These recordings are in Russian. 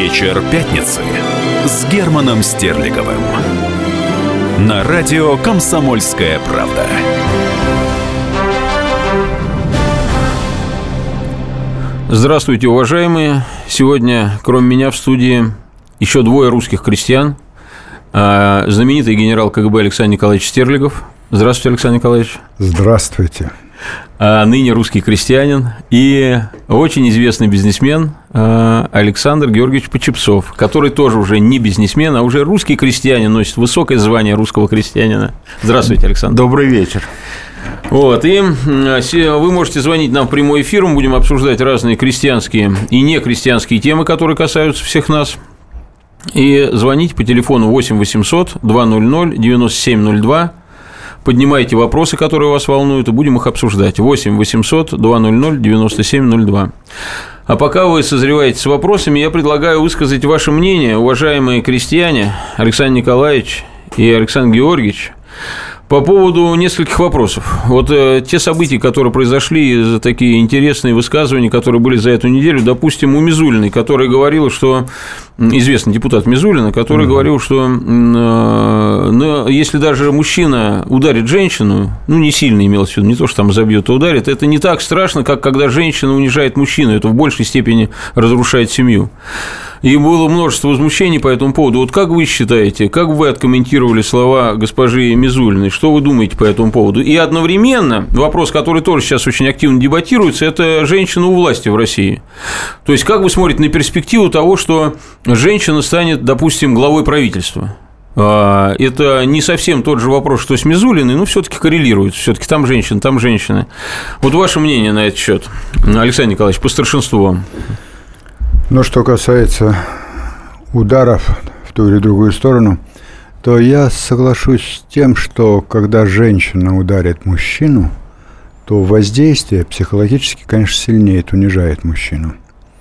Вечер пятницы с Германом Стерлиговым на радио «Комсомольская правда». Здравствуйте, уважаемые. Сегодня, кроме меня, в студии еще двое русских крестьян. Знаменитый генерал КГБ Александр Николаевич Стерлигов. Здравствуйте, Александр Николаевич. Здравствуйте. Ныне русский крестьянин и очень известный бизнесмен Александр Георгиевич Почепцов, который тоже уже не бизнесмен, а уже русский крестьянин, носит высокое звание русского крестьянина. Здравствуйте, Александр. Добрый вечер. Вот, и вы можете звонить нам в прямой эфир, мы будем обсуждать разные крестьянские и некрестьянские темы, которые касаются всех нас. И звоните по телефону 8 800 200 9702. Поднимайте вопросы, которые вас волнуют, и будем их обсуждать. 8 800 200 9702. А пока вы созреваете с вопросами, я предлагаю высказать ваше мнение, уважаемые крестьяне, Александр Николаевич и Александр Георгиевич, по поводу нескольких вопросов. Вот те события, которые произошли, такие интересные высказывания, которые были за эту неделю, допустим, у Мизулиной, которая говорила, что, известный депутат Мизулина, который говорил, что если даже мужчина ударит женщину, не сильно имелось в виду, не то, что там забьет, а ударит, это не так страшно, как когда женщина унижает мужчину, это в большей степени разрушает семью. И было множество возмущений по этому поводу. Вот как вы считаете, как вы откомментировали слова госпожи Мизулиной? Что вы думаете по этому поводу? И одновременно вопрос, который тоже сейчас очень активно дебатируется, это женщина у власти в России. То есть, как вы смотрите на перспективу того, что женщина станет, допустим, главой правительства? Это не совсем тот же вопрос, что с Мизулиной, но все-таки коррелирует. Все-таки там женщины. Вот ваше мнение на этот счет, Александр Николаевич, по старшинству. Что касается ударов в ту или другую сторону, то я соглашусь с тем, что когда женщина ударит мужчину, то воздействие психологически, конечно, сильнее унижает мужчину.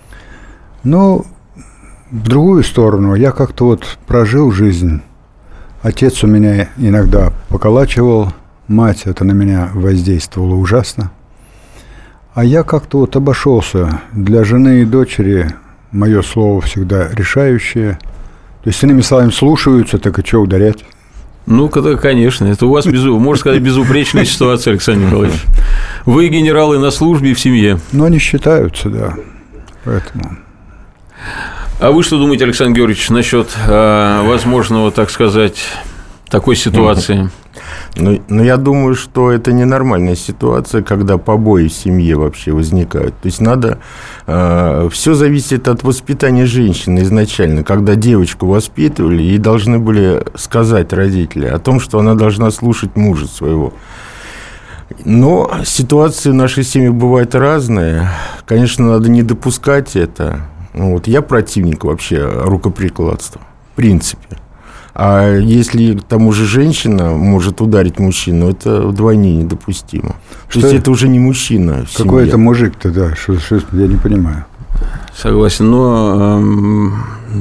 Но в другую сторону, я как-то прожил жизнь. Отец у меня иногда поколачивал, мать это на меня воздействовало ужасно. А я как-то обошелся. Для жены и дочери мое слово всегда решающее. То есть, иными словами, слушаются, так и что ударять? Конечно, это у вас, можно сказать, безупречная ситуация, Александр Николаевич. Вы генералы на службе и в семье. Они считаются, да. Поэтому. А вы что думаете, Александр Георгиевич, насчет возможного, так сказать, такой ситуации? Я думаю, что это ненормальная ситуация, когда побои в семье вообще возникают. То есть надо... все зависит от воспитания женщины изначально. Когда девочку воспитывали, ей должны были сказать родители о том, что она должна слушать мужа своего. Но ситуации в нашей семье бывают разные. Конечно, надо не допускать это. Я противник вообще рукоприкладства, в принципе. А если к тому же женщина может ударить мужчину, это вдвойне недопустимо. То есть это уже не мужчина в семье. Какой это мужик-то, да? Что, я не понимаю. Согласен, но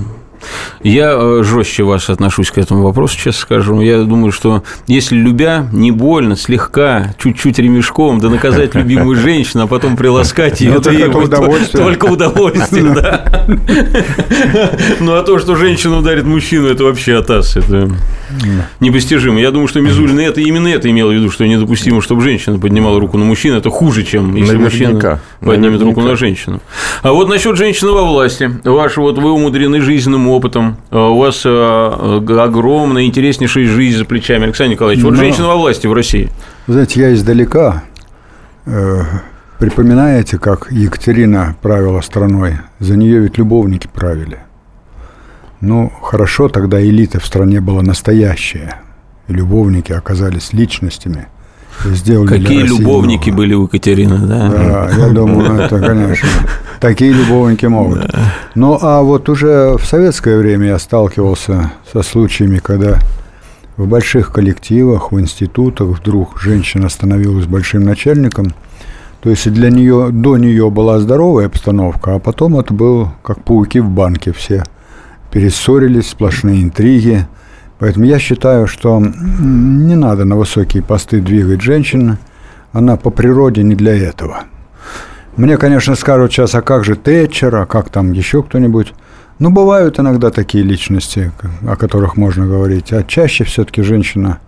я жестче вас отношусь к этому вопросу, честно скажу. Я думаю, что если любя, не больно, слегка, чуть-чуть ремешком, да наказать любимую женщину, а потом приласкать ее, это удовольствие. Только удовольствие, да. А то, что женщина ударит мужчину, это вообще атас, это непостижимо. Я думаю, что Мизулина именно это имела в виду, что недопустимо, чтобы женщина поднимала руку на мужчину, это хуже, чем если мужчина поднимет руку на женщину. А вот насчет женщины во власти. Вы умудрены жизненным опытом, у вас огромная, интереснейшая жизнь за плечами, Александр Николаевич. Женщина во власти в России. Знаете, я издалека. Припоминаете, как Екатерина правила страной? За нее ведь любовники правили. Хорошо, тогда элита в стране была настоящая. И любовники оказались личностями. Какие любовники были у Екатерины, да? Да, я думаю, это, конечно, такие любовники могут. А уже в советское время я сталкивался со случаями, когда в больших коллективах, в институтах вдруг женщина становилась большим начальником. То есть до нее была здоровая обстановка, а потом это было как пауки в банке, все перессорились, сплошные интриги. Поэтому я считаю, что не надо на высокие посты двигать женщин, она по природе не для этого. Мне, конечно, скажут сейчас, а как же Тэтчер, а как там еще кто-нибудь? Ну, бывают иногда такие личности, о которых можно говорить, а чаще все-таки женщина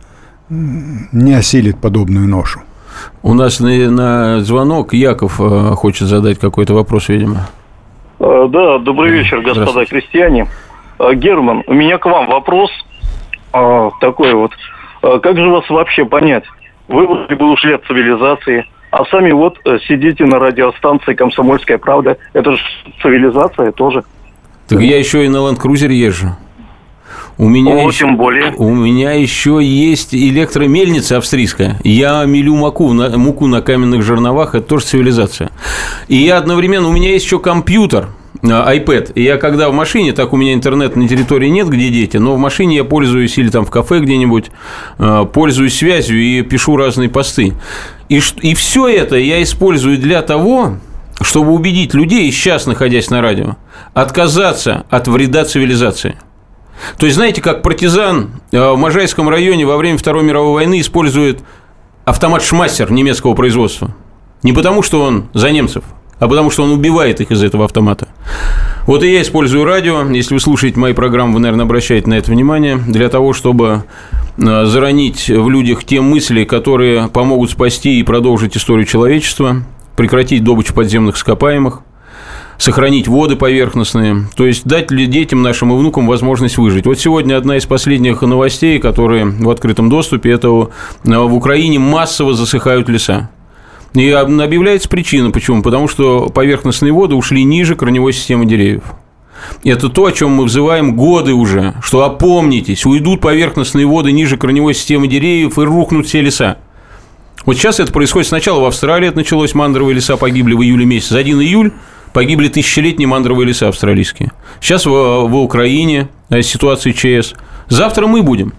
не осилит подобную ношу. У нас на звонок Яков хочет задать какой-то вопрос, видимо. Да, добрый вечер, господа крестьяне. Герман, у меня к вам вопрос такой вот. Как же вас вообще понять? Вы вроде бы ушли от цивилизации, а сами вот сидите на радиостанции «Комсомольская правда». Это же цивилизация тоже. Так я еще и на ленд-крузере езжу. У меня тем более. У меня еще есть электромельница австрийская. Я мелю муку на каменных жерновах. Это тоже цивилизация. И я одновременно... У меня есть еще компьютер, iPad. И я когда в машине, так у меня интернета на территории нет, где дети, но в машине я пользуюсь, или там в кафе где-нибудь, пользуюсь связью и пишу разные посты. И все это я использую для того, чтобы убедить людей, сейчас находясь на радио, отказаться от вреда цивилизации. То есть, знаете, как партизан в Можайском районе во время Второй мировой войны использует автомат «Шмассер» немецкого производства. Не потому, что он за немцев, а потому, что он убивает их из этого автомата. Вот и я использую радио. Если вы слушаете мои программы, вы, наверное, обращаете на это внимание. Для того, чтобы заронить в людях те мысли, которые помогут спасти и продолжить историю человечества, прекратить добычу подземных ископаемых, сохранить воды поверхностные, то есть дать детям нашим и внукам возможность выжить. Вот сегодня одна из последних новостей, которые в открытом доступе, это в Украине массово засыхают леса. И объявляется причина, почему? Потому что поверхностные воды ушли ниже корневой системы деревьев. Это то, о чем мы взываем годы уже, что опомнитесь, уйдут поверхностные воды ниже корневой системы деревьев и рухнут все леса. Вот сейчас это происходит сначала в Австралии, это началось, мангровые леса погибли в июле месяце, 1 июль. Погибли тысячелетние мангровые леса австралийские. Сейчас в Украине ситуация ЧС. Завтра мы будем.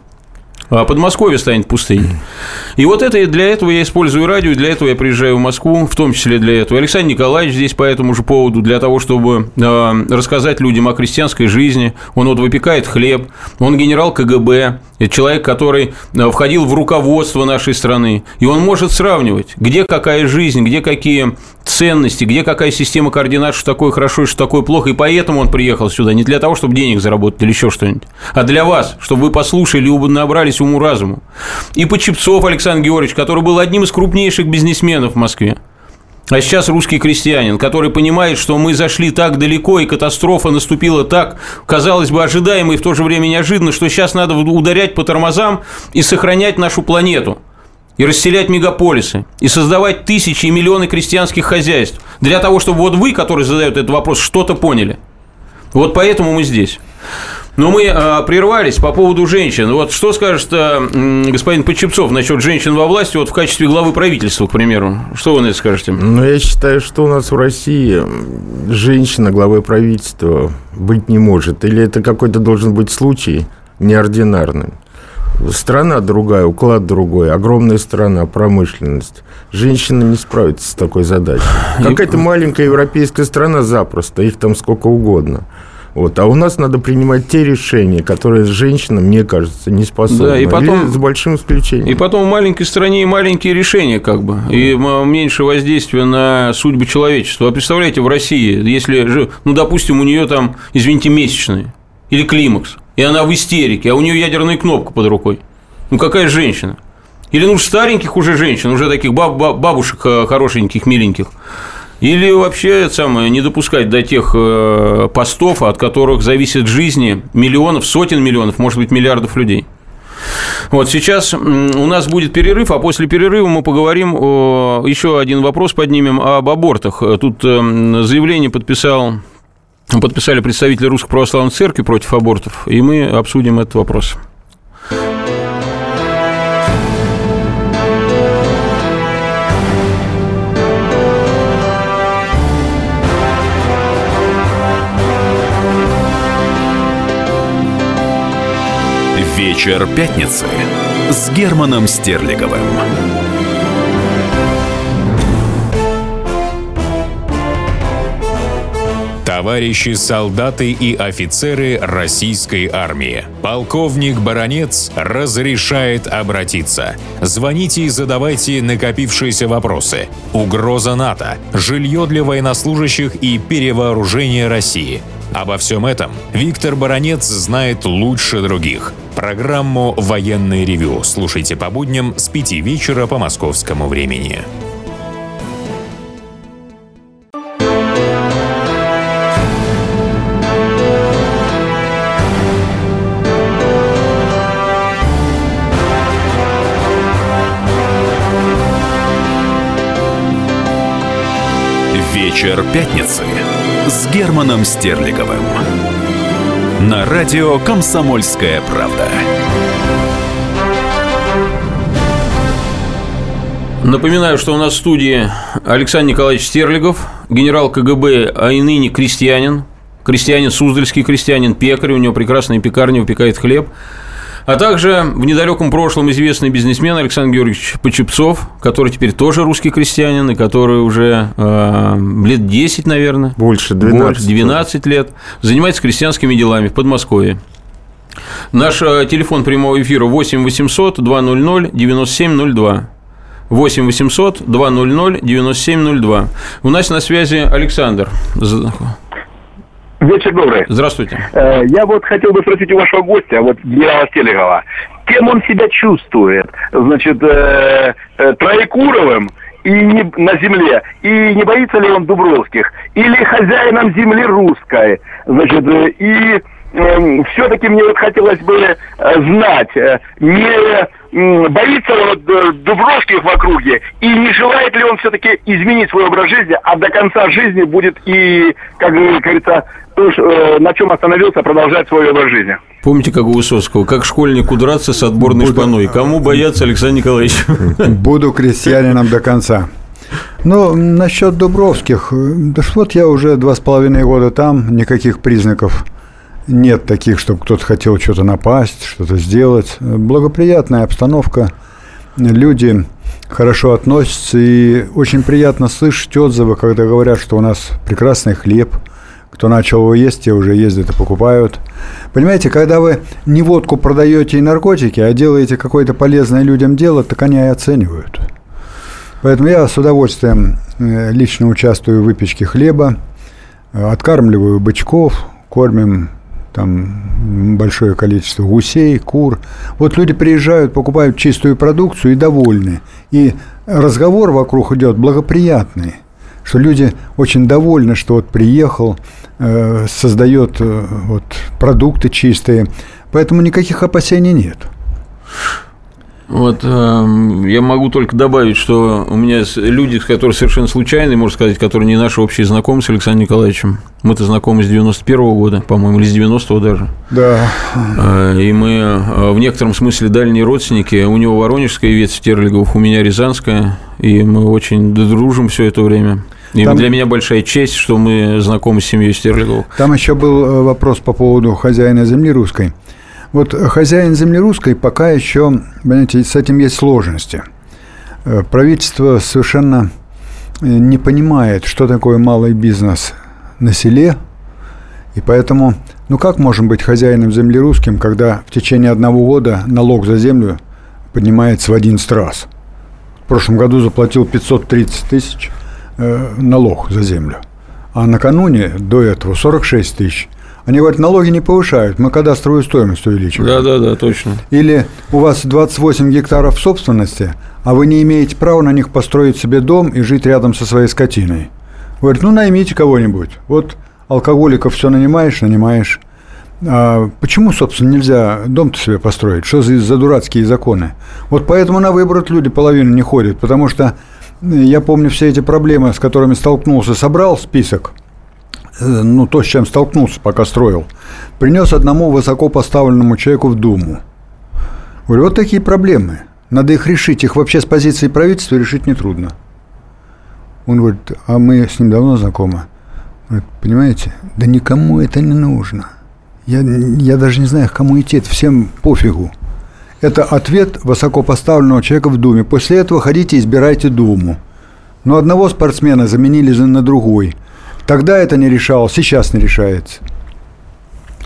А Подмосковье станет пустыней. И вот для этого я использую радио, для этого я приезжаю в Москву, в том числе для этого. Александр Николаевич здесь по этому же поводу, для того, чтобы рассказать людям о крестьянской жизни. Он вот выпекает хлеб, он генерал КГБ, это человек, который входил в руководство нашей страны. И он может сравнивать, где какая жизнь, где какие ценности, где какая система координат, что такое хорошо и что такое плохо. И поэтому он приехал сюда не для того, чтобы денег заработать или еще что-нибудь, а для вас, чтобы вы послушали и набрались уму-разуму. И Почепцов Александр Георгиевич, который был одним из крупнейших бизнесменов в Москве. А сейчас русский крестьянин, который понимает, что мы зашли так далеко, и катастрофа наступила так, казалось бы, ожидаемо и в то же время неожиданно, что сейчас надо ударять по тормозам и сохранять нашу планету, и расселять мегаполисы, и создавать тысячи и миллионы крестьянских хозяйств, для того, чтобы вот вы, которые задают этот вопрос, что-то поняли. Вот поэтому мы здесь. Но мы прервались по поводу женщин. Вот что скажет господин Почепцов насчет женщин во власти вот в качестве главы правительства, к примеру? Что вы на это скажете? Ну, я считаю, что у нас в России женщина главой правительства быть не может. Или это какой-то должен быть случай неординарный. Страна другая, уклад другой, огромная страна, промышленность. Женщина не справится с такой задачей. Какая-то маленькая европейская страна запросто, их там сколько угодно. Вот. А у нас надо принимать те решения, которые женщинам, мне кажется, не способны. Да, и потом, или с большим исключением. И потом в маленькой стране и маленькие решения, как бы, и меньше воздействия на судьбу человечества. Вы представляете, в России, если, ну, допустим, у нее там, извините, месячные или климакс, и она в истерике, а у нее ядерная кнопка под рукой. Ну, какая женщина? Или, ну, стареньких уже женщин, уже таких бабушек хорошеньких, миленьких. Или вообще не допускать до тех постов, от которых зависит жизни миллионов, сотен миллионов, может быть, миллиардов людей. Вот сейчас у нас будет перерыв, а после перерыва мы поговорим еще один вопрос поднимем об абортах. Тут заявление подписали представители Русской Православной Церкви против абортов, и мы обсудим этот вопрос. Вечер пятницы с Германом Стерлиговым. Товарищи солдаты и офицеры российской армии. Полковник Баранец разрешает обратиться. Звоните и задавайте накопившиеся вопросы. Угроза НАТО, жилье для военнослужащих и перевооружение России. Обо всем этом Виктор Баранец знает лучше других. Программу «Военное ревю» слушайте по будням с 5 вечера по московскому времени. Вечер пятницы с Германом Стерлиговым на радио «Комсомольская правда». Напоминаю, что у нас в студии Александр Николаевич Стерлигов, генерал КГБ, а и ныне крестьянин, суздальский крестьянин, пекарь, у него прекрасная пекарня, выпекает хлеб. А также в недалеком прошлом известный бизнесмен Александр Георгиевич Почепцов, который теперь тоже русский крестьянин, и который уже лет 10, наверное. Больше 12 лет. Занимается крестьянскими делами в Подмосковье. Наш телефон прямого эфира 8 800 200 9702. 8 800 200 9702. У нас на связи Александр. Вечер добрый. Здравствуйте. Я вот хотел бы спросить у вашего гостя, генерала Стерлигова, кем он себя чувствует? Значит, Троекуровым и на земле, и не боится ли он Дубровских? Или хозяином земли русской? Значит, и все-таки мне вот хотелось бы знать, не боится он Дубровских в округе, и не желает ли он все-таки изменить свой образ жизни, а до конца жизни будет и, как говорится, на чем остановился, продолжать свой образ жизни. Помните, как у Высоцкого, как школьнику драться с отборной шпаной? Кому бояться, Александр Николаевич? Буду крестьянином до конца. Ну, насчет Дубровских, да вот я уже 2,5 года там, никаких признаков нет таких, чтобы кто-то хотел что-то напасть, что-то сделать. Благоприятная обстановка, люди хорошо относятся, и очень приятно слышать отзывы, когда говорят, что у нас прекрасный хлеб. Кто начал его есть, те уже ездят и покупают. Понимаете, когда вы не водку продаете и наркотики, а делаете какое-то полезное людям дело, так они и оценивают. Поэтому я с удовольствием лично участвую в выпечке хлеба, откармливаю бычков, кормим там большое количество гусей, кур. Вот люди приезжают, покупают чистую продукцию и довольны. И разговор вокруг идет благоприятный, что люди очень довольны, что вот приехал, создает вот продукты чистые. Поэтому никаких опасений нет. Вот я могу только добавить, что у меня люди, которые совершенно случайные, можно сказать, которые не наши общие знакомые с Александром Николаевичем. Мы-то знакомы с 91-го года, по-моему, или с 90-го даже. Да. И мы в некотором смысле дальние родственники. У него воронежская ветвь Стерлиговых, у меня рязанская, и мы очень дружим все это время. И там, для меня большая честь, что мы знакомы с семьей Стерлиговых. Там еще был вопрос по поводу хозяина земли русской. Вот хозяин земли русской пока еще, понимаете, с этим есть сложности. Правительство совершенно не понимает, что такое малый бизнес на селе, и поэтому, ну как можем быть хозяином земли русским, когда в течение 1 года налог за землю поднимается в 11 раз? В прошлом году заплатил 530 тысяч налог за землю, а накануне до этого 46 тысяч. Они говорят, налоги не повышают, мы кадастровую стоимость увеличиваем. Да, точно. Или у вас 28 гектаров собственности, а вы не имеете права на них построить себе дом и жить рядом со своей скотиной. Говорят, ну наймите кого-нибудь. Вот алкоголиков все нанимаешь. А почему, собственно, нельзя дом-то себе построить? Что за дурацкие законы? Вот поэтому на выборы люди половину не ходят, потому что я помню все эти проблемы, с которыми столкнулся, собрал список, ну, то, с чем столкнулся, пока строил, принес одному высокопоставленному человеку в Думу. Говорю, вот такие проблемы, надо их решить, их вообще с позиции правительства решить нетрудно. Он говорит, а мы с ним давно знакомы. Говорит, понимаете, да никому это не нужно. Я даже не знаю, к кому идти, это всем пофигу. Это ответ высокопоставленного человека в Думе. После этого ходите и избирайте Думу. Но одного спортсмена заменили на другой. Тогда это не решалось, сейчас не решается.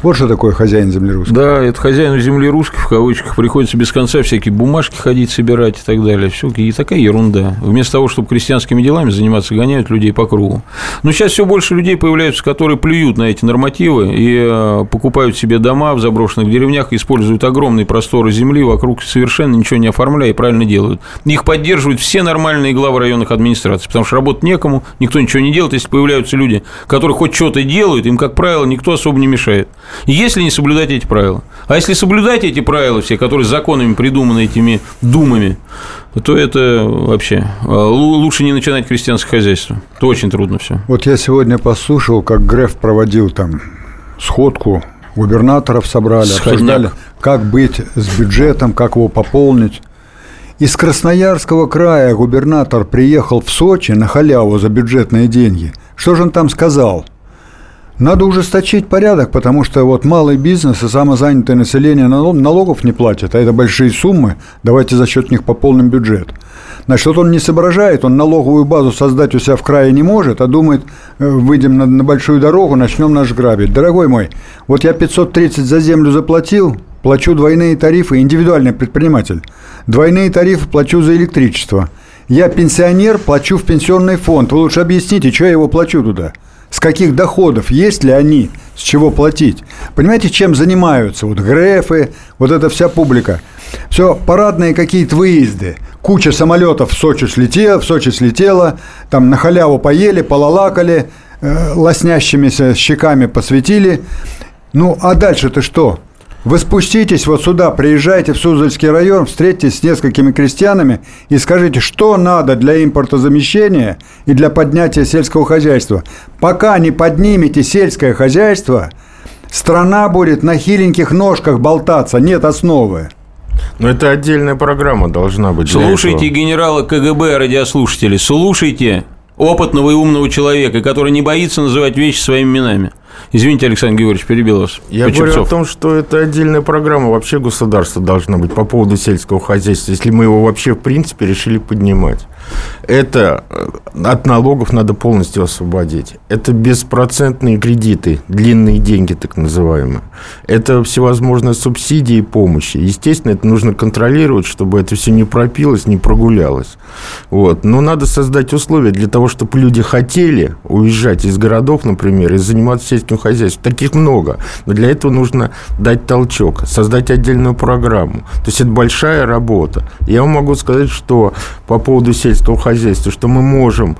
Вот что такое хозяин земли русской. Да, это хозяину земли русской, в кавычках, приходится без конца всякие бумажки ходить, собирать и так далее. Все, и такая ерунда. Вместо того, чтобы крестьянскими делами заниматься, гоняют людей по кругу. Но сейчас все больше людей появляются, которые плюют на эти нормативы и покупают себе дома в заброшенных деревнях, используют огромные просторы земли, вокруг совершенно ничего не оформляя и правильно делают. Их поддерживают все нормальные главы районных администраций, потому что работать некому, никто ничего не делает. Если появляются люди, которые хоть что-то делают, им, как правило, никто особо не мешает. Если не соблюдать эти правила. А если соблюдать эти правила все, которые законами придуманы этими думами, то это вообще лучше не начинать крестьянское хозяйство. Это очень трудно все. Вот я сегодня послушал, как Греф проводил там сходку, губернаторов собрали, обсуждали, как быть с бюджетом, как его пополнить. Из Красноярского края губернатор приехал в Сочи на халяву за бюджетные деньги. Что же он там сказал? Надо ужесточить порядок, потому что вот малый бизнес и самозанятое население налогов не платят, а это большие суммы, давайте за счет них пополним бюджет. Значит, вот он не соображает, он налоговую базу создать у себя в крае не может, а думает, выйдем на большую дорогу, начнем нас грабить. Дорогой мой, вот я 530 за землю заплатил, плачу двойные тарифы, индивидуальный предприниматель, двойные тарифы плачу за электричество. Я пенсионер, плачу в пенсионный фонд, вы лучше объясните, что я его плачу туда. С каких доходов, есть ли они, с чего платить? Понимаете, чем занимаются? Вот Грефы, вот эта вся публика. Все парадные какие-то выезды. Куча самолетов в Сочи слетела, там на халяву поели, полалакали, лоснящимися щеками посветили. Ну, а дальше-то что? Вы спуститесь вот сюда, приезжайте в Суздальский район, встретитесь с несколькими крестьянами и скажите, что надо для импортозамещения и для поднятия сельского хозяйства. Пока не поднимете сельское хозяйство, страна будет на хиленьких ножках болтаться, нет основы. Но это отдельная программа должна быть. Слушайте генерала КГБ, радиослушатели, слушайте опытного и умного человека, который не боится называть вещи своими именами. Извините, Александр Георгиевич, перебил вас. Я говорю о том, что это отдельная программа вообще государства должна быть по поводу сельского хозяйства, если мы его вообще в принципе решили поднимать. Это от налогов надо полностью освободить. Это беспроцентные кредиты, длинные деньги так называемые. Это всевозможные субсидии и помощи. Естественно, это нужно контролировать, чтобы это все не пропилось, не прогулялось. Вот. Но надо создать условия для того, чтобы люди хотели уезжать из городов, например, и заниматься сельским хозяйством. Таких много. Но для этого нужно дать толчок, создать отдельную программу. То есть это большая работа. Я вам могу сказать, что по поводу сельского хозяйства, что мы можем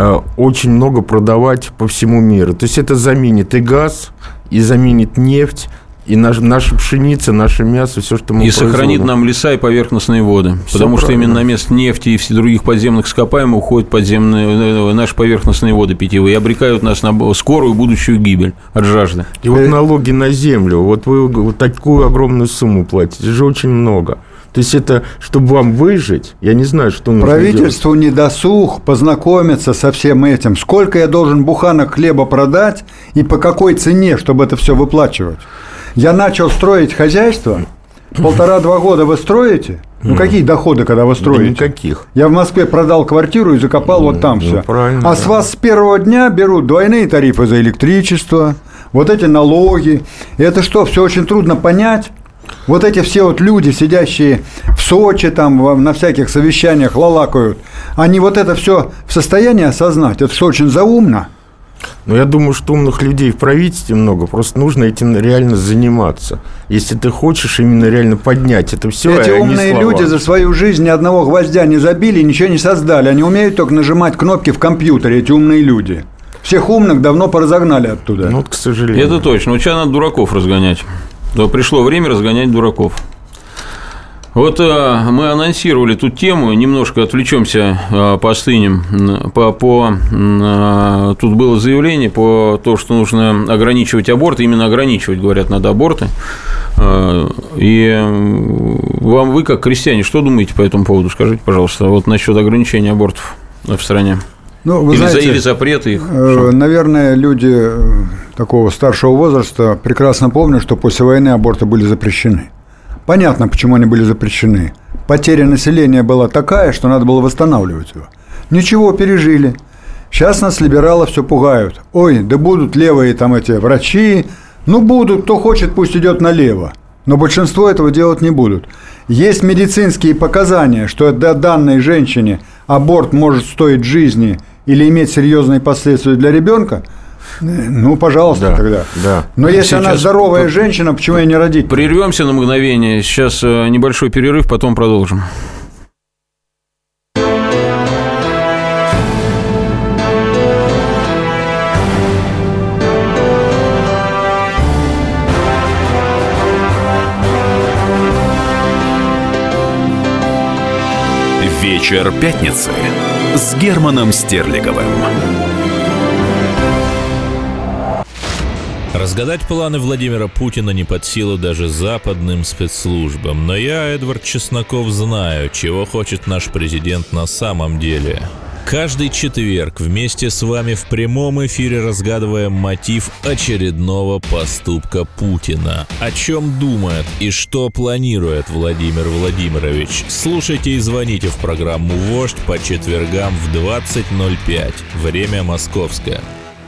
очень много продавать по всему миру. То есть это заменит и газ, и заменит нефть, и наша пшеница, наше мясо, все, что мы производим. И сохранит нам леса и поверхностные воды. Все потому правильно. Что именно на место нефти и всех других подземных ископаемых уходят подземные, наши поверхностные воды питьевые и обрекают нас на скорую будущую гибель от жажды. И вот налоги на землю, вот вы вот такую огромную сумму платите, это же очень много. То есть это, чтобы вам выжить, я не знаю, что нужно правительству делать. Не досуг познакомиться со всем этим. Сколько я должен буханок хлеба продать и по какой цене, чтобы это все выплачивать? Я начал строить хозяйство. 1,5-2 года вы строите? Ну, какие доходы, когда вы строите? Да никаких. Я в Москве продал квартиру и закопал вот там все. Правильно, а с вас с первого дня берут двойные тарифы за электричество, вот эти налоги. И это что, все очень трудно понять? Вот эти все вот люди, сидящие в Сочи, там на всяких совещаниях лалакают, они вот это все в состоянии осознать? Это все очень заумно. Но я думаю, что умных людей в правительстве много, просто нужно этим реально заниматься. Если ты хочешь именно реально поднять это все. Эти умные люди за свою жизнь ни одного гвоздя не забили, ничего не создали. Они умеют только нажимать кнопки в компьютере, эти умные люди. Всех умных давно поразогнали оттуда. Ну, вот, к сожалению. Это точно. Вот сейчас надо дураков разгонять. То пришло время разгонять дураков. Вот мы анонсировали тут тему, немножко отвлечемся, поостынем. Тут было заявление по тому, что нужно ограничивать аборты, именно ограничивать, говорят, надо аборты. И вы, как крестьяне, что думаете по этому поводу? Скажите, пожалуйста, вот насчет ограничения абортов в стране. Ну, вы знаете, или запреты их? Наверное, люди такого старшего возраста прекрасно помнят, что после войны аборты были запрещены. Понятно, почему они были запрещены. Потеря населения была такая, что надо было восстанавливать его. Ничего, пережили. Сейчас нас либералы все пугают. Ой, да будут левые там эти врачи Ну, будут, кто хочет, пусть идет налево. Но большинство этого делать не будут. Есть медицинские показания, что данной женщине аборт может стоить жизни или иметь серьезные последствия для ребенка. Ну, пожалуйста, тогда. Да. Но если сейчас она здоровая женщина, почему ей не родить? Прервемся на мгновение. Сейчас небольшой перерыв, потом продолжим. Вечер пятницы с Германом Стерлиговым. Разгадать планы Владимира Путина не под силу даже западным спецслужбам. Но я, Эдвард Чесноков, знаю, чего хочет наш президент на самом деле. Каждый четверг вместе с вами в прямом эфире разгадываем мотив очередного поступка Путина. О чем думает и что планирует Владимир Владимирович? Слушайте и звоните в программу «Вождь» по четвергам в 20:05. Время московское.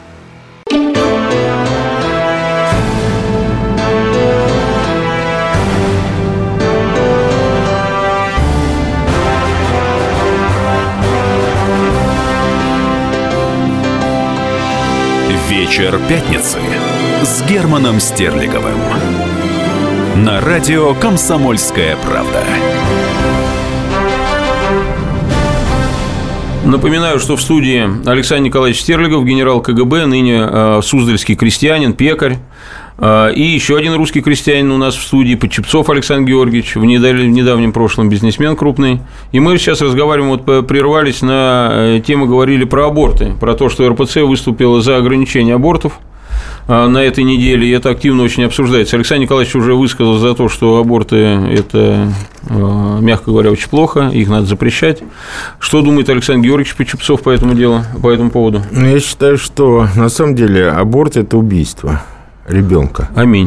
Вечер пятницы с Германом Стерлиговым. На радио «Комсомольская правда». Напоминаю, что в студии Александр Николаевич Стерлигов, генерал КГБ, ныне суздальский крестьянин, пекарь. И еще один русский крестьянин у нас в студии, Подчепцов Александр Георгиевич, в недавнем прошлом бизнесмен крупный. И мы сейчас разговариваем, вот прервались на тему, говорили про аборты, про то, что РПЦ выступила за ограничение абортов на этой неделе, и это активно очень обсуждается. Александр Николаевич уже высказал за то, что аборты – это, мягко говоря, очень плохо, их надо запрещать. Что думает Александр Георгиевич Подчепцов по этому делу, по этому поводу? Я считаю, что на самом деле аборт – это убийство ребенка. Аминь.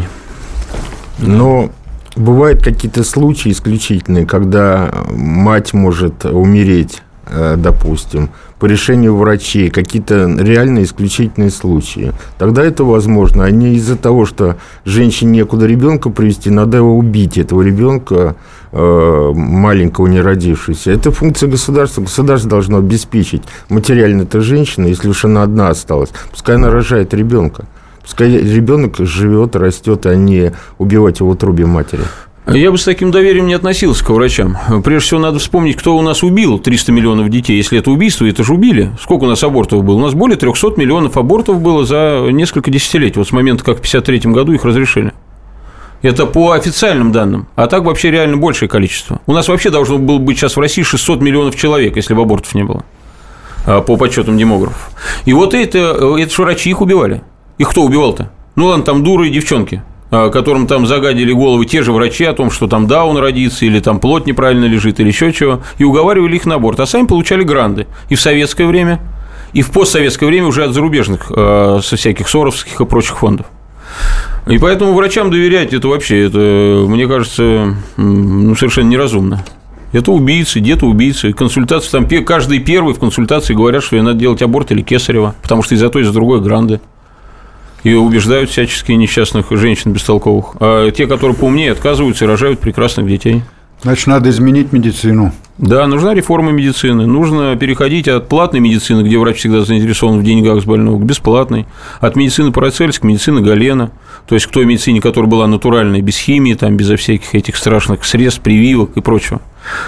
Но бывают какие-то случаи исключительные, когда мать может умереть, допустим, по решению врачей, какие-то реально исключительные случаи. Тогда это возможно, а не из-за того, что женщине некуда ребенка привести, надо его убить, этого ребенка маленького, не родившегося. Это функция государства. Государство должно обеспечить материально эту женщину, если уж она одна осталась. Пускай она рожает ребенка. Пускай ребенок живет, растет, а не убивать его в утробе матери. Я бы с таким доверием не относился к врачам. Прежде всего, надо вспомнить, кто у нас убил 300 миллионов детей. Если это убийство, это же убили. Сколько у нас абортов было? У нас более 300 миллионов абортов было за несколько десятилетий. Вот с момента, как в 1953 году их разрешили. Это по официальным данным. А так вообще реально большее количество. У нас вообще должно было быть сейчас в России 600 миллионов человек, если бы абортов не было. По подсчетам демографов. И вот это же врачи их убивали. Их кто убивал-то? Ну ладно, там дуры и девчонки, которым там загадили головы те же врачи о том, что там Даун родится, или там плоть неправильно лежит, или еще чего, и уговаривали их на аборт, а сами получали гранды и в советское время, и в постсоветское время уже от зарубежных, со всяких Соровских и прочих фондов. И поэтому врачам доверять это вообще, это, мне кажется, совершенно неразумно. Это убийцы, где-то убийцы. Консультации, там каждый первый в консультации говорят, что ей надо делать аборт или кесарево, потому что и за то, и за другое гранды. И убеждают всячески несчастных женщин бестолковых. А те, которые поумнее, отказываются и рожают прекрасных детей. Значит, надо изменить медицину. Да, нужна реформа медицины. Нужно переходить от платной медицины, где врач всегда заинтересован в деньгах с больного, к бесплатной. От медицины Парацельс к медицине Галена. То есть к той медицине, которая была натуральной, без химии, там, безо всяких этих страшных средств, прививок и прочего.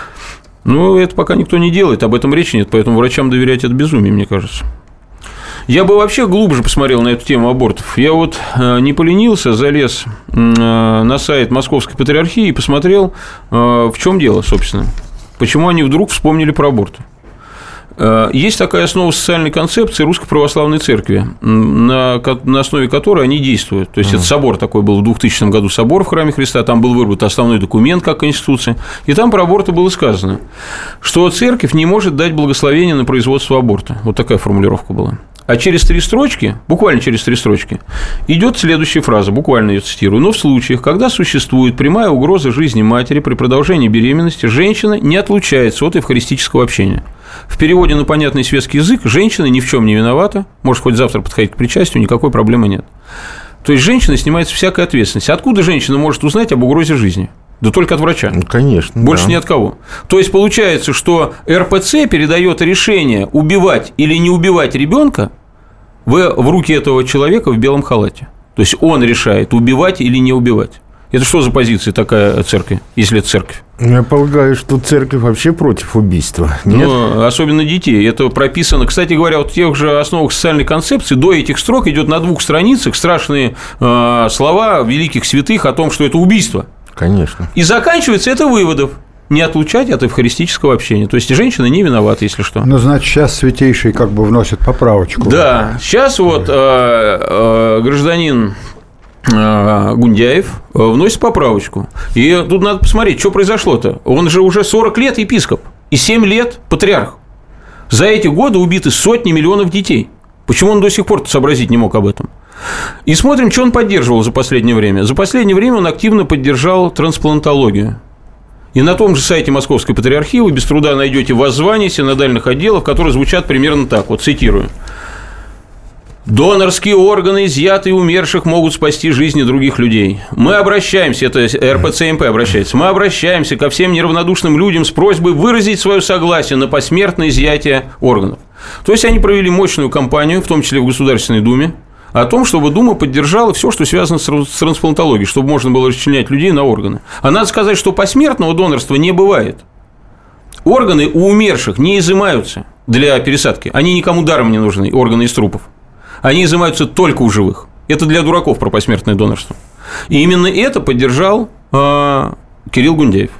Но это пока никто не делает, об этом речи нет, поэтому врачам доверять – это безумие, мне кажется. Я бы вообще глубже посмотрел на эту тему абортов. Я вот не поленился, залез на сайт Московской Патриархии и посмотрел, в чем дело, собственно. Почему они вдруг вспомнили про аборты. Есть такая основа социальной концепции Русской Православной Церкви, на основе которой они действуют. То есть, это собор такой был в 2000 году, собор в Храме Христа, там был выработан основной документ, как Конституция, и там про аборты было сказано, что Церковь не может дать благословение на производство аборта. Вот такая формулировка была. А через 3 строчки, буквально через 3 строчки, идет следующая фраза, буквально ее цитирую. Но в случаях, когда существует прямая угроза жизни матери при продолжении беременности, женщина не отлучается от евхаристического общения. В переводе на понятный светский язык, женщина ни в чем не виновата, может хоть завтра подходить к причастию, никакой проблемы нет. то есть женщина снимается всякая ответственность. Откуда женщина может узнать об угрозе жизни? Да только от врача. Ну, конечно. Больше ни от кого. То есть получается, что РПЦ передает решение убивать или не убивать ребенка в руки этого человека в белом халате. То есть он решает, убивать или не убивать. Это что за позиция такая церкви, если это церковь? Я полагаю, что церковь вообще против убийства. Нет? Ну, особенно детей. Это прописано. Кстати говоря, вот в тех же основах социальной концепции до этих строк идет на 2 страницах страшные слова великих святых о том, что это убийство. Конечно. И заканчивается это выводов. Не отлучать от евхаристического общения. То есть женщина не виновата, если что. Ну, значит, сейчас святейший как бы вносит поправочку. Да. Сейчас вот гражданин Гундяев вносит поправочку. И тут надо посмотреть, что произошло-то. Он же уже 40 лет епископ и 7 лет патриарх. За эти годы убиты сотни миллионов детей. Почему он до сих пор сообразить не мог об этом? И смотрим, что он поддерживал за последнее время. За последнее время он активно поддержал трансплантологию. И на том же сайте Московской Патриархии вы без труда найдете воззвания синодальных отделов, которые звучат примерно так, вот цитирую. «Донорские органы, изъятые у умерших, могут спасти жизни других людей. Мы обращаемся, это РПЦ-МП обращается, мы обращаемся ко всем неравнодушным людям с просьбой выразить свое согласие на посмертное изъятие органов». То есть они провели мощную кампанию, в том числе в Государственной Думе, о том, чтобы Дума поддержала все, что связано с трансплантологией, чтобы можно было расчленять людей на органы. А надо сказать, что посмертного донорства не бывает. Органы у умерших не изымаются для пересадки. Они никому даром не нужны, органы из трупов. Они изымаются только у живых. Это для дураков про посмертное донорство. И именно это поддержал Кирилл Гундяев.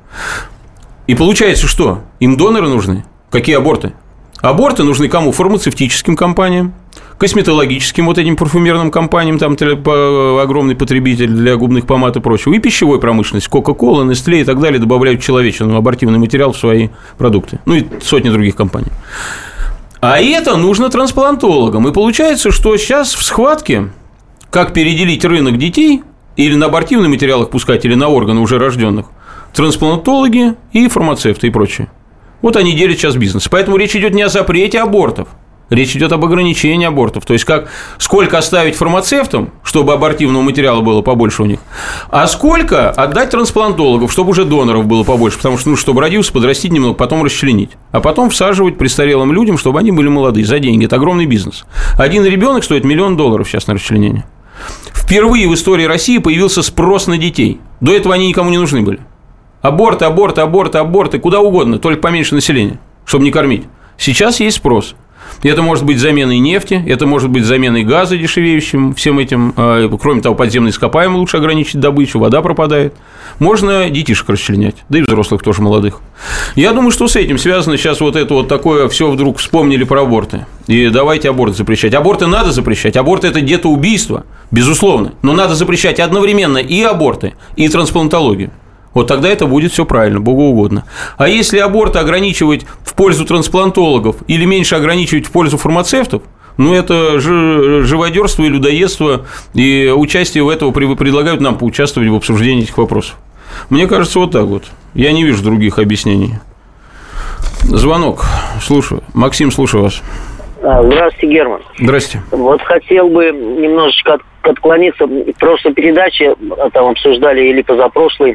И получается, что им доноры нужны? Какие аборты? Аборты нужны кому? Фармацевтическим компаниям, косметологическим вот этим парфюмерным компаниям, там огромный потребитель для губных помад и прочего, и пищевой промышленности, Кока-Кола, Nestle и так далее добавляют человеческий абортивный материал в свои продукты, ну и сотни других компаний. А это нужно трансплантологам. И получается, что сейчас в схватке, как переделить рынок детей, или на абортивный материал их пускать, или на органы уже рожденных, трансплантологи и фармацевты и прочее. Вот они делят сейчас бизнес. Поэтому речь идет не о запрете абортов, речь идет об ограничении абортов. То есть, сколько оставить фармацевтам, чтобы абортивного материала было побольше у них, а сколько отдать трансплантологов, чтобы уже доноров было побольше. Потому что, чтобы родился, подрастить немного, потом расчленить. А потом всаживать престарелым людям, чтобы они были молодые, за деньги. Это огромный бизнес. Один ребенок стоит $1 миллион сейчас на расчленение. Впервые в истории России появился спрос на детей. До этого они никому не нужны были. Аборты, аборты, аборты, аборты, куда угодно, только поменьше населения, чтобы не кормить. Сейчас есть спрос. Это может быть заменой нефти, это может быть заменой газа дешевеющим, всем этим. Кроме того, подземные ископаемые лучше ограничить добычу, вода пропадает. Можно детишек расчленять, да и взрослых тоже молодых. Я думаю, что с этим связано сейчас вот это вот такое, все вдруг вспомнили про аборты. И давайте аборты запрещать. Аборты надо запрещать. Аборты – это детоубийство, безусловно. Но надо запрещать одновременно и аборты, и трансплантологию. Вот тогда это будет все правильно, богу угодно. А если аборты ограничивать в пользу трансплантологов или меньше ограничивать в пользу фармацевтов, ну, это живодерство и людоедство, и участие в этом предлагают нам поучаствовать в обсуждении этих вопросов. Мне кажется, вот так вот. Я не вижу других объяснений. Звонок. Слушаю. Максим, слушаю вас. Здравствуйте, Герман. Здрасте. Вот хотел бы немножечко отклониться. В прошлой передаче там обсуждали или позапрошлой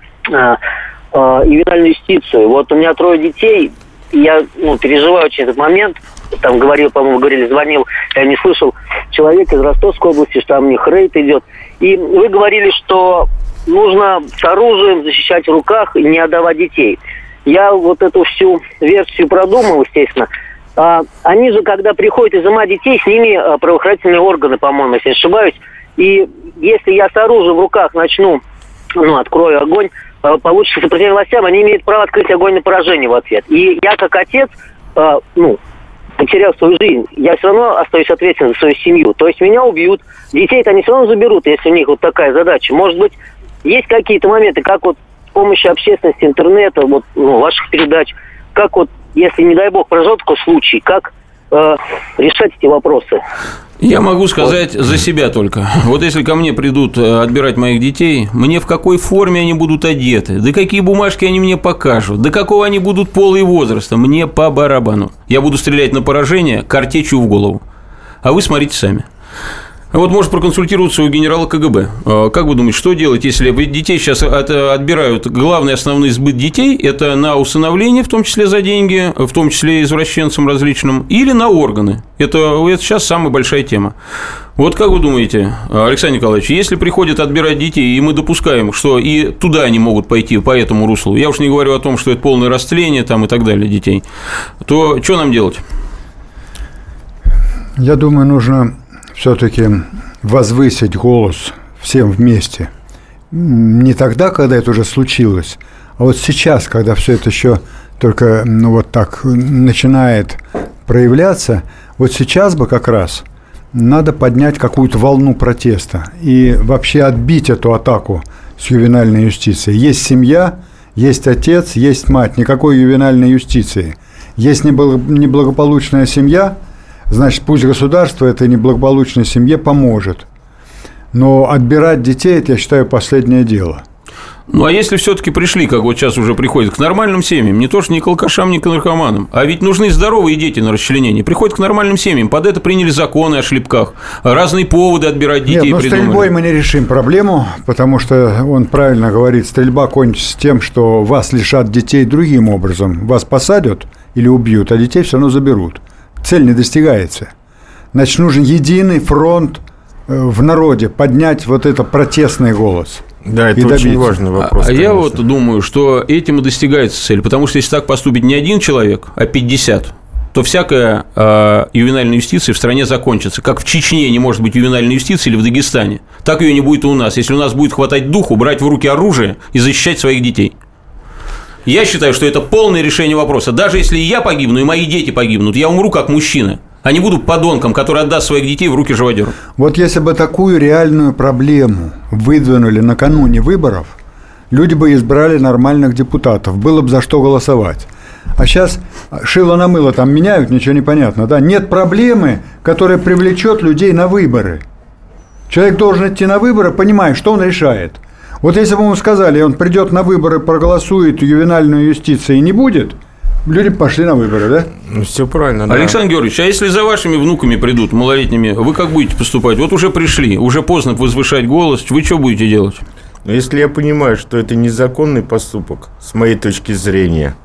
ювенальную юстицию. Вот у меня 3 детей, я переживаю очень этот момент. Там звонил, я не слышал, человек из Ростовской области, что там у них рейд идет. И вы говорили, что нужно с оружием защищать в руках и не отдавать детей. Я вот эту всю версию продумал, естественно. Они же, когда приходят изымать детей, с ними правоохранительные органы, по-моему, если не ошибаюсь. И если я с оружием в руках начну, открою огонь, получится сопротивление властям, они имеют право открыть огонь на поражение в ответ. И я, как отец, потерял свою жизнь, я все равно остаюсь ответственен за свою семью. То есть меня убьют, детей-то они все равно заберут, если у них вот такая задача. Может быть, есть какие-то моменты, как вот с помощью общественности, интернета, ваших передач, как если, не дай бог, произойдет такой случай, как решать эти вопросы? Я могу сказать за себя только. Вот если ко мне придут отбирать моих детей, мне в какой форме они будут одеты, да какие бумажки они мне покажут, да какого они будут пола и возраста, мне по барабану. Я буду стрелять на поражение картечью в голову. А вы смотрите сами. Вот может проконсультироваться у генерала КГБ. Как вы думаете, что делать, если детей сейчас отбирают? Главный основной сбыт детей – это на усыновление, в том числе за деньги, в том числе извращенцам различным, или на органы. Это сейчас самая большая тема. Вот как вы думаете, Александр Николаевич, если приходят отбирать детей, и мы допускаем, что и туда они могут пойти по этому руслу, я уж не говорю о том, что это полное растление там, и так далее детей, то что нам делать? Я думаю, нужно все-таки возвысить голос всем вместе. Не тогда, когда это уже случилось, а вот сейчас, когда все это еще только вот так начинает проявляться, вот сейчас бы как раз надо поднять какую-то волну протеста и вообще отбить эту атаку с ювенальной юстицией. Есть семья, есть отец, есть мать, никакой ювенальной юстиции. Есть неблагополучная семья, значит, пусть государство этой неблагополучной семье поможет. Но отбирать детей – это, я считаю, последнее дело. Ну, а если все-таки пришли, как вот сейчас уже приходят, к нормальным семьям, не то что ни к алкашам, ни к наркоманам, а ведь нужны здоровые дети на расчленение, приходят к нормальным семьям, под это приняли законы о шлепках, разные поводы отбирать детей придумали. Стрельбой мы не решим проблему, потому что он правильно говорит, стрельба кончится тем, что вас лишат детей другим образом. Вас посадят или убьют, а детей все равно заберут. Цель не достигается. Значит, нужен единый фронт в народе, поднять вот это протестный голос. Да, это очень важный вопрос. Я вот думаю, что этим и достигается цель, потому что если так поступит не один человек, а 50, то всякая ювенальная юстиция в стране закончится. Как в Чечне не может быть ювенальной юстиции или в Дагестане, так ее не будет и у нас. Если у нас будет хватать духу, брать в руки оружие и защищать своих детей. Я считаю, что это полное решение вопроса. Даже если и я погибну, и мои дети погибнут, я умру как мужчина, а не буду подонком, который отдаст своих детей в руки живодеру. Вот если бы такую реальную проблему выдвинули накануне выборов, люди бы избрали нормальных депутатов, было бы за что голосовать. А сейчас шило на мыло там меняют, ничего не понятно. Да? Нет проблемы, которая привлечет людей на выборы. Человек должен идти на выборы, понимая, что он решает. Вот если бы ему сказали, он придет на выборы, проголосует, ювенальную юстицию и не будет, люди пошли на выборы, да? Ну, все правильно, да. Александр Георгиевич, а если за вашими внуками придут, малолетними, вы как будете поступать? Вот уже пришли, уже поздно возвышать голос, вы что будете делать? Но если я понимаю, что это незаконный поступок, с моей точки зрения,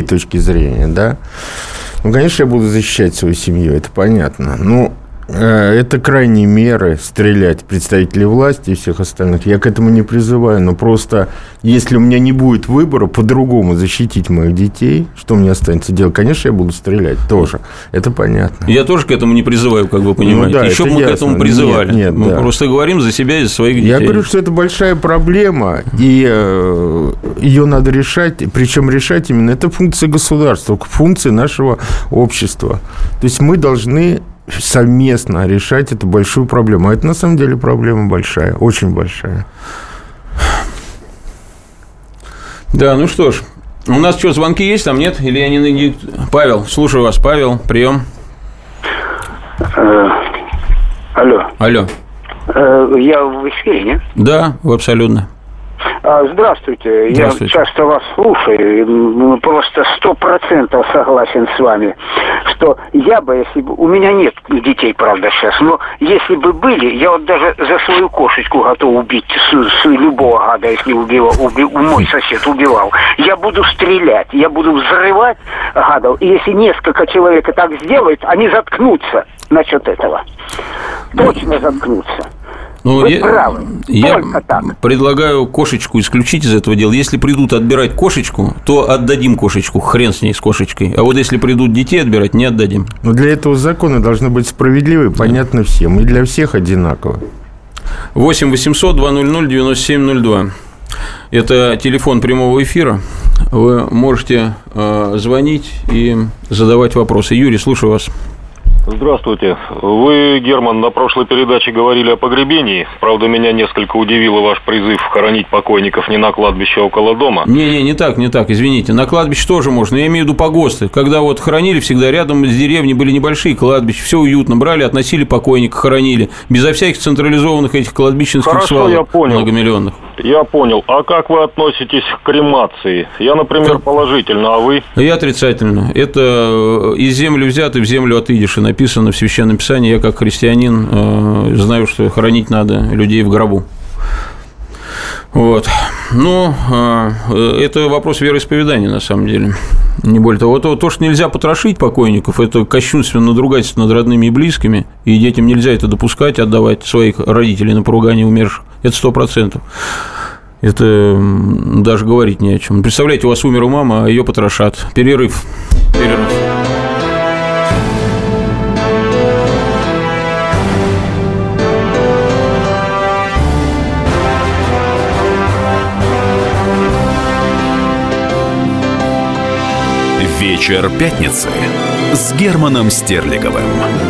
да, ну, конечно, я буду защищать свою семью, это понятно. Ну, это крайние меры, стрелять представителей власти и всех остальных. Я к этому не призываю, но просто если у меня не будет выбора по-другому защитить моих детей, что мне останется делать? Конечно, я буду стрелять тоже. Это понятно. Я тоже к этому не призываю, как вы понимаете. Ну, да, еще бы мы к этому призывали. Нет, мы просто говорим за себя и за своих детей. Я говорю, что это большая проблема, и ее надо решать, причем решать именно это функция государства, функция нашего общества. То есть мы должны совместно решать эту большую проблему. А это на самом деле проблема большая, очень большая. Да, ну что ж, у нас что, звонки есть там, нет? Или я не... Павел, слушаю вас, Павел, прием. Алло. Алло. Я в эфире, нет? Да, вы абсолютно. Здравствуйте. Я часто вас слушаю, и просто 100% согласен с вами, что я бы, если бы... У меня нет детей, правда, сейчас, но если бы были, я вот даже за свою кошечку готов убить с любого гада, если мой сосед убивал. Я буду стрелять, я буду взрывать гадов, и если несколько человек так сделают, они заткнутся насчет этого. Точно заткнутся. Ну, я предлагаю кошечку исключить из этого дела. Если придут отбирать кошечку, то отдадим кошечку, хрен с ней, с кошечкой. А вот если придут детей отбирать, не отдадим. Но для этого законы должны быть справедливы, понятны всем, и для всех одинаково. 8 800 200 9702. Это телефон прямого эфира. Вы можете звонить и задавать вопросы. Юрий, слушаю вас. Здравствуйте. Вы, Герман, на прошлой передаче говорили о погребении. Правда, меня несколько удивило ваш призыв хоронить покойников не на кладбище, а около дома. Не так, извините. На кладбище тоже можно. Я имею в виду погосты. Когда вот хоронили, всегда рядом с деревней были небольшие кладбища, все уютно. Брали, относили покойника, хоронили. Безо всяких централизованных этих кладбищенских свалок многомиллионных. Я понял. А как вы относитесь к кремации? Я, например, положительно, а вы? Я отрицательно. Это из земли взято, в землю отыдешь. И написано в Священном Писании. Я, как христианин, знаю, что хоронить надо людей в гробу. Вот. Ну, это вопрос вероисповедания, на самом деле. Не более того. То, что нельзя потрошить покойников, это кощунственно надругательство над родными и близкими, и детям нельзя это допускать, отдавать своих родителей на поругание умерших. Это 100%. Это даже говорить не о чем. Представляете, у вас умерла мама, а ее потрошат. Перерыв. Вечер пятницы с Германом Стерлиговым.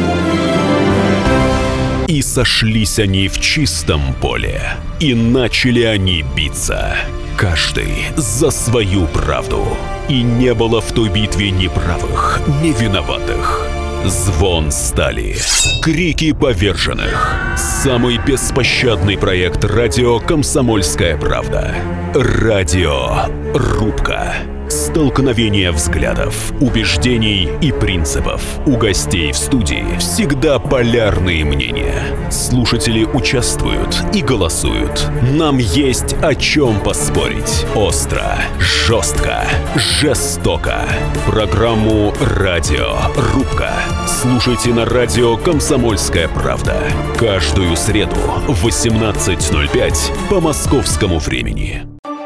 И сошлись они в чистом поле, и начали они биться, каждый за свою правду. И не было в той битве ни правых, ни виноватых. Звон стали, крики поверженных. Самый беспощадный проект радио «Комсомольская правда». Радиорубка. Столкновение взглядов, убеждений и принципов. У гостей в студии всегда полярные мнения. Слушатели участвуют и голосуют. Нам есть о чем поспорить. Остро, жестко, жестоко. Программу «Радиорубка» слушайте на радио «Комсомольская правда». Каждую среду в 18:05 по московскому времени.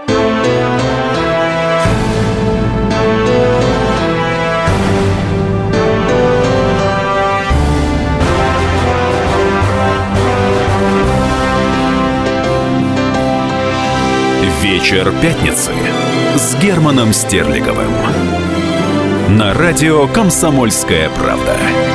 Вечер пятницы с Германом Стерлиговым. На радио «Комсомольская правда».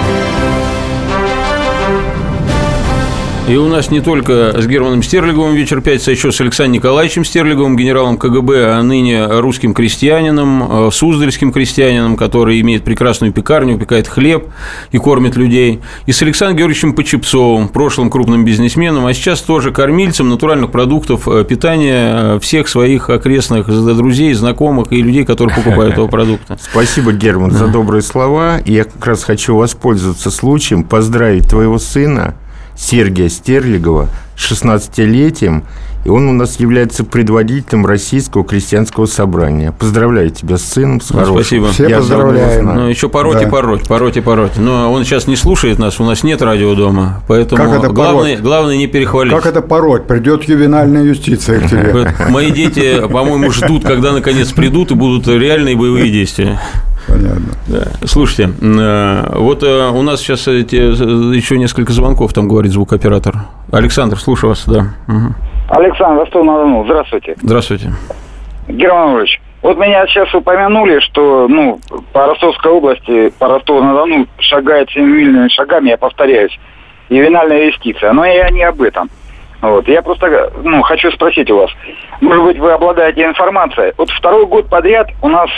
И у нас не только с Германом Стерлиговым вечер пятницы, а еще с Александром Николаевичем Стерлиговым, генералом КГБ, а ныне русским крестьянином, суздальским крестьянином, который имеет прекрасную пекарню, пекает хлеб и кормит людей. И с Александром Георгиевичем Почепцовым, прошлым крупным бизнесменом, а сейчас тоже кормильцем натуральных продуктов питания всех своих окрестных друзей, знакомых и людей, которые покупают этого продукта. Спасибо, Герман, за добрые слова. Я как раз хочу воспользоваться случаем, поздравить твоего сына Сергия Стерлигова с 16-летием, и он у нас является предводителем Российского крестьянского собрания. Поздравляю тебя с сыном, с хорошим. Спасибо. Все поздравляем. Но еще пороть и пороть. Но он сейчас не слушает нас, у нас нет радио дома, поэтому главное не перехвалить. Как это пороть? Придет ювенальная юстиция к тебе. Мои дети, по-моему, ждут, когда наконец придут и будут реальные боевые действия. Понятно. Да. Слушайте, вот у нас сейчас еще несколько звонков, там говорит звукооператор. Александр, слушаю вас, да. Угу. Александр, Ростов-на-Дону, здравствуйте. Здравствуйте. Герман Иванович, вот меня сейчас упомянули, что по Ростовской области, по Ростову-на-Дону шагает семимильными шагами, я повторяюсь, ювенальная юстиция. Но я не об этом. Вот. Я просто хочу спросить у вас, может быть, вы обладаете информацией. Вот второй год подряд у нас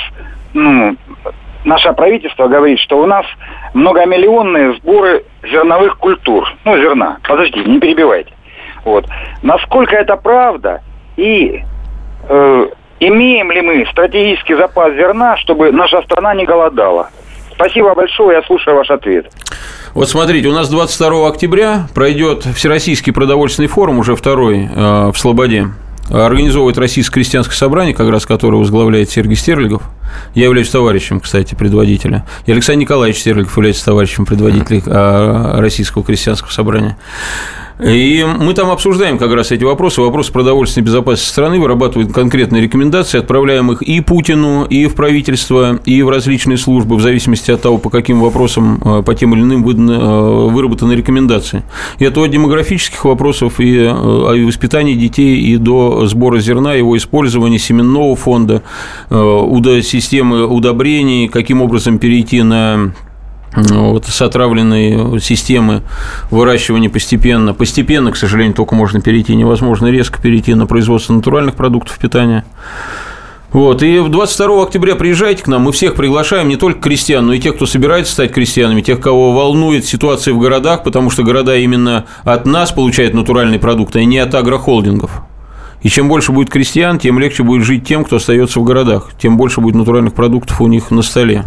наше правительство говорит, что у нас многомиллионные сборы зерновых культур. Зерна. Подождите, не перебивайте. Вот. Насколько это правда? И имеем ли мы стратегический запас зерна, чтобы наша страна не голодала? Спасибо большое, я слушаю ваш ответ. Вот смотрите, у нас 22 октября пройдет Всероссийский продовольственный форум, уже второй в Слободе. Организовывает Российское крестьянское собрание, как раз которое возглавляет Сергей Стерлигов. Я являюсь товарищем, кстати, предводителя. И Александр Николаевич Стерлигов является товарищем предводителя Российского крестьянского собрания. И мы там обсуждаем как раз эти вопросы продовольственной безопасности страны, вырабатываем конкретные рекомендации, отправляем их и Путину, и в правительство, и в различные службы, в зависимости от того, по каким вопросам, по тем или иным выработаны рекомендации. И это от демографических вопросов и воспитания детей, и до сбора зерна, его использования, семенного фонда, системы удобрений, каким образом перейти на с отравленной системы выращивания постепенно, к сожалению, только можно перейти, невозможно резко перейти на производство натуральных продуктов питания. Вот, и 22 октября приезжайте к нам, мы всех приглашаем, не только крестьян, но и тех, кто собирается стать крестьянами, тех, кого волнует ситуация в городах, потому что города именно от нас получают натуральные продукты, а не от агрохолдингов. И чем больше будет крестьян, тем легче будет жить тем, кто остается в городах, тем больше будет натуральных продуктов у них на столе.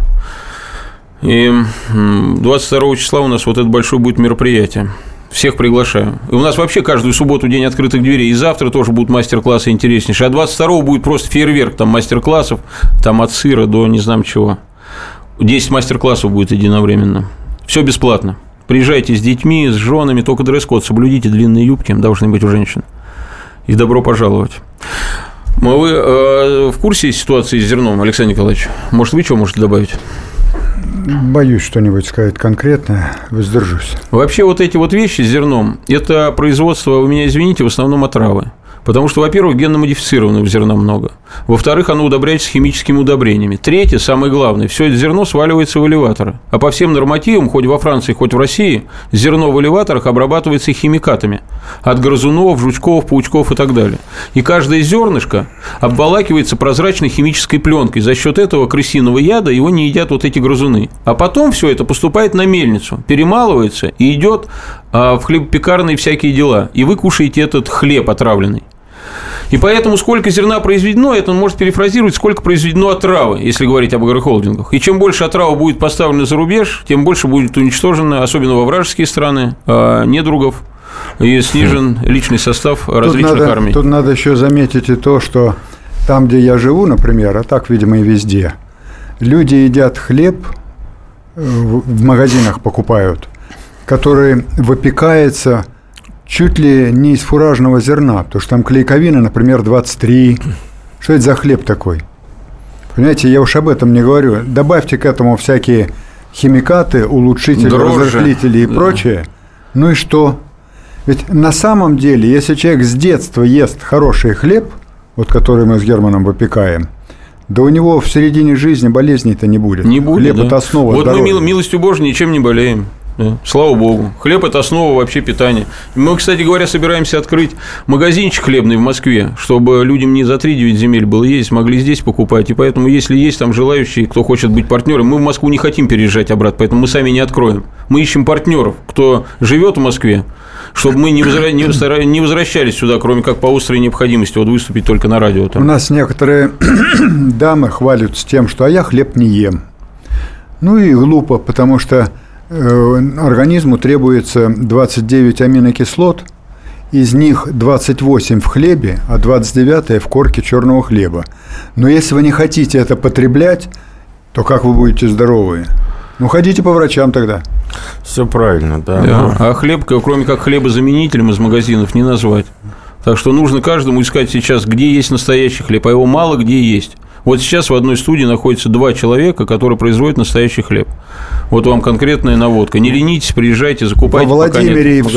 И 22 числа у нас вот это большое будет мероприятие. Всех приглашаю. И у нас вообще каждую субботу день открытых дверей. И завтра тоже будут мастер-классы интереснейшие. А 22-го будет просто фейерверк там мастер-классов, там от сыра до не знаю чего. 10 мастер-классов будет единовременно. Все бесплатно. Приезжайте с детьми, с женами, только дресс-код соблюдите, длинные юбки должны быть у женщин. И добро пожаловать. Вы в курсе ситуации с зерном, Александр Николаевич? Может, вы что можете добавить? Боюсь что-нибудь сказать конкретное, воздержусь. Вообще вот эти вот вещи с зерном – это производство, вы меня извините, в основном отравы. Потому что, во-первых, генно-модифицированного зерна много. Во-вторых, оно удобряется химическими удобрениями. Третье, самое главное, все это зерно сваливается в элеваторы. А по всем нормативам, хоть во Франции, хоть в России, зерно в элеваторах обрабатывается химикатами. От грызунов, жучков, паучков и так далее. И каждое зернышко обволакивается прозрачной химической пленкой. За счет этого крысиного яда его не едят вот эти грызуны. А потом все это поступает на мельницу, перемалывается и идет в хлебопекарные всякие дела. И вы кушаете этот хлеб отравленный. И поэтому сколько зерна произведено, это он может перефразировать, сколько произведено отравы, если говорить об агрохолдингах. И чем больше отрава будет поставлено за рубеж, тем больше будет уничтожено, особенно во вражеские страны, недругов, и снижен личный состав различных армий. Тут надо еще заметить и то, что там, где я живу, например, а так, видимо, и везде, люди едят хлеб, в магазинах покупают, который выпекается чуть ли не из фуражного зерна, потому что там клейковина, например, 23. Что это за хлеб такой? Понимаете, я уж об этом не говорю. Добавьте к этому всякие химикаты, улучшители, разрыхлители и прочее. Ну и что? Ведь на самом деле, если человек с детства ест хороший хлеб, вот который мы с Германом выпекаем, да у него в середине жизни болезней-то не будет. Не будет, хлеб – это основа здоровья. Вот мы, милостью Божией, ничем не болеем. Да, слава богу. Хлеб – это основа вообще питания. Мы, кстати говоря, собираемся открыть магазинчик хлебный в Москве, чтобы людям не за 3-9 земель было ездить, могли здесь покупать. И поэтому, если есть там желающие, кто хочет быть партнером, мы в Москву не хотим переезжать обратно, поэтому мы сами не откроем. Мы ищем партнеров, кто живет в Москве, чтобы мы не возвращались сюда, кроме как по острой необходимости, вот выступить только на радио. Там. У нас некоторые дамы хвалятся тем, что «а я хлеб не ем». Ну и глупо, потому что организму требуется 29 аминокислот, из них 28 в хлебе, а 29 в корке черного хлеба. Но если вы не хотите это потреблять, то как вы будете здоровы? Ну, ходите по врачам тогда. Все правильно, да. Да. А хлеб, кроме как хлебозаменителем из магазинов, не назвать. Так что нужно каждому искать сейчас, где есть настоящий хлеб, а его мало где есть. Вот сейчас в одной студии находится 2 человека, которые производят настоящий хлеб. Вот вам конкретная наводка. Не ленитесь, приезжайте, закупайте. Во Владимире и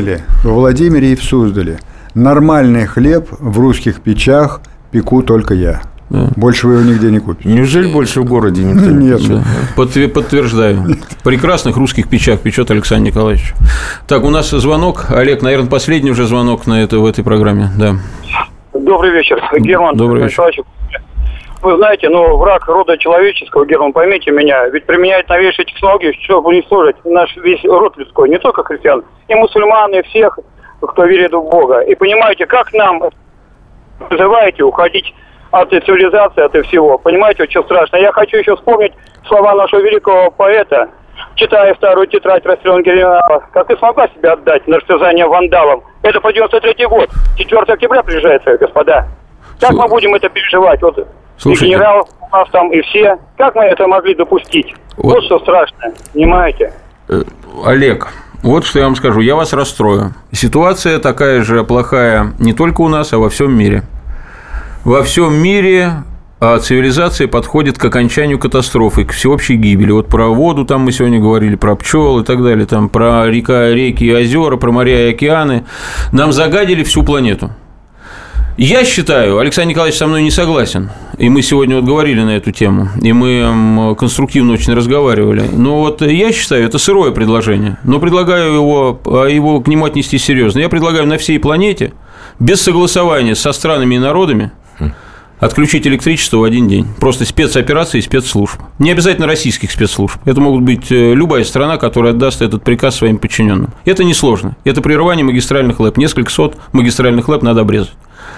в Суздале нормальный хлеб в русских печах пеку только я. Да. Больше вы его нигде не купите. Неужели больше в городе никто не печет? Нет. Да. Подтверждаю. В прекрасных русских печах печет Александр Николаевич. Так, у нас звонок. Олег, наверное, последний уже звонок в этой программе. Да. Добрый вечер, Герман. Добрый вечер. Вы знаете, враг рода человеческого, Герман, поймите меня, ведь применяет новейшие технологии, чтобы уничтожить наш весь род людской, не только христиан, и мусульман, и всех, кто верит в Бога. И понимаете, как нам призываете уходить от цивилизации, от всего. Понимаете, очень страшно. Я хочу еще вспомнить слова нашего великого поэта, читая вторую тетрадь Растрелянного генерала, как ты смогла себя отдать на растерзание вандалам. Это по 93-й год. 4 октября приезжается, господа. Как мы будем это переживать? Вот слушайте, и генерал у нас там, и все. Как мы это могли допустить? Вот что страшно, понимаете? Олег, вот что я вам скажу. Я вас расстрою. Ситуация такая же плохая не только у нас, а во всем мире. Во всем мире цивилизация подходит к окончанию катастрофы, к всеобщей гибели. Вот про воду там мы сегодня говорили, про пчел и так далее, там про реки и озера, про моря и океаны. Нам загадили всю планету. Я считаю, Александр Николаевич со мной не согласен, и мы сегодня вот говорили на эту тему, и мы конструктивно очень разговаривали, но вот я считаю, это сырое предложение, но предлагаю его к нему отнести серьезно. Я предлагаю на всей планете, без согласования со странами и народами, отключить электричество в один день. Просто спецоперации, спецслужб. Не обязательно российских спецслужб. Это могут быть любая страна, которая отдаст этот приказ своим подчиненным. Это несложно. Это прерывание магистральных ЛЭП. Несколько сот магистральных ЛЭП надо обрезать.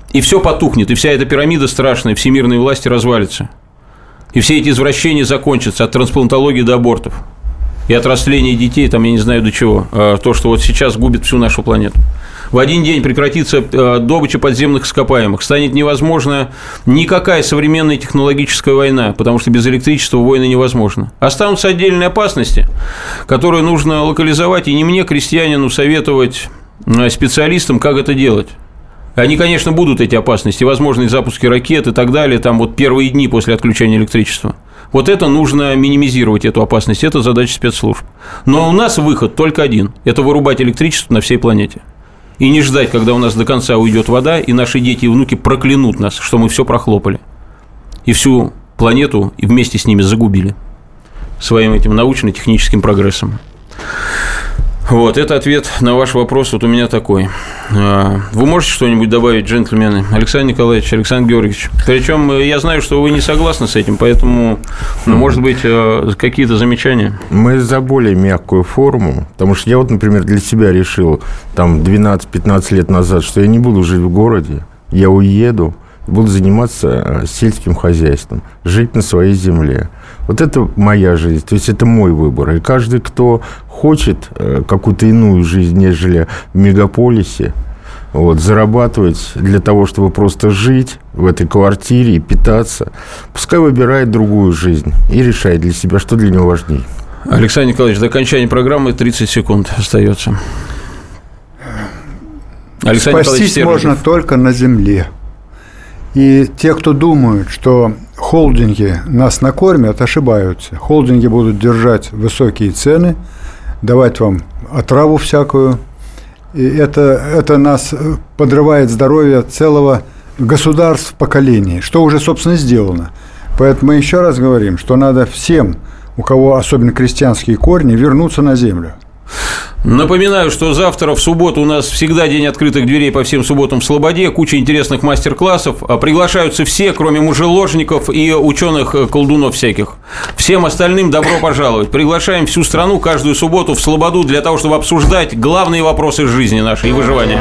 И все потухнет, и вся эта пирамида страшная всемирной власти развалится. И все эти извращения закончатся от трансплантологии до абортов. И от растления детей, там, я не знаю до чего. То, что вот сейчас губит всю нашу планету. В один день прекратится добыча подземных ископаемых. Станет невозможна никакая современная технологическая война, потому что без электричества войны невозможно. Останутся отдельные опасности, которые нужно локализовать, и не мне, крестьянину, советовать специалистам, как это делать. Они, конечно, будут, эти опасности, возможные запуски ракет и так далее, там вот первые дни после отключения электричества. Вот это нужно минимизировать, эту опасность, это задача спецслужб. Но у нас выход только один – это вырубать электричество на всей планете. И не ждать, когда у нас до конца уйдет вода, и наши дети и внуки проклянут нас, что мы все прохлопали. И всю планету и вместе с ними загубили своим этим научно-техническим прогрессом. Вот, это ответ на ваш вопрос вот у меня такой. Вы можете что-нибудь добавить, джентльмены? Александр Николаевич, Александр Георгиевич. Причем я знаю, что вы не согласны с этим, поэтому, может быть, какие-то замечания? Мы за более мягкую форму, потому что я вот, например, для себя решил там 12-15 лет назад, что я не буду жить в городе, я уеду, буду заниматься сельским хозяйством, жить на своей земле. Вот это моя жизнь, то есть это мой выбор. И каждый, кто хочет какую-то иную жизнь, нежели в мегаполисе, вот, зарабатывать для того, чтобы просто жить в этой квартире и питаться, пускай выбирает другую жизнь и решает для себя, что для него важнее. Александр Николаевич, до окончания программы 30 секунд остается. Спастись можно только на земле. И те, кто думают, что холдинги нас накормят, ошибаются. Холдинги будут держать высокие цены, давать вам отраву всякую. И это нас подрывает здоровье целого государств поколений, что уже, собственно, сделано. Поэтому мы еще раз говорим, что надо всем, у кого особенно крестьянские корни, вернуться на землю. Напоминаю, что завтра, в субботу, у нас всегда день открытых дверей по всем субботам в Слободе, куча интересных мастер-классов. Приглашаются все, кроме мужеложников и ученых-колдунов всяких. Всем остальным добро пожаловать. Приглашаем всю страну каждую субботу в Слободу для того, чтобы обсуждать главные вопросы жизни нашей и выживания.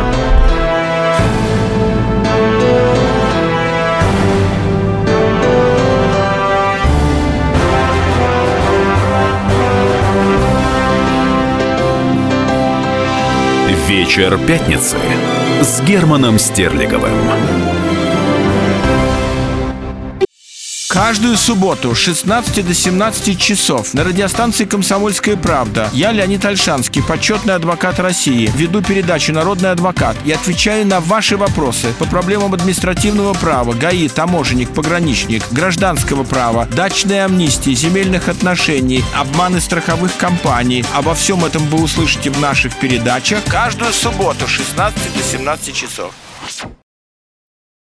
Вечер пятницы с Германом Стерлиговым. Каждую субботу с 16 до 17 часов на радиостанции «Комсомольская правда» я, Леонид Ольшанский, почетный адвокат России, веду передачу «Народный адвокат» и отвечаю на ваши вопросы по проблемам административного права, ГАИ, таможенник, пограничник, гражданского права, дачной амнистии, земельных отношений, обманы страховых компаний. Обо всем этом вы услышите в наших передачах каждую субботу с 16 до 17 часов.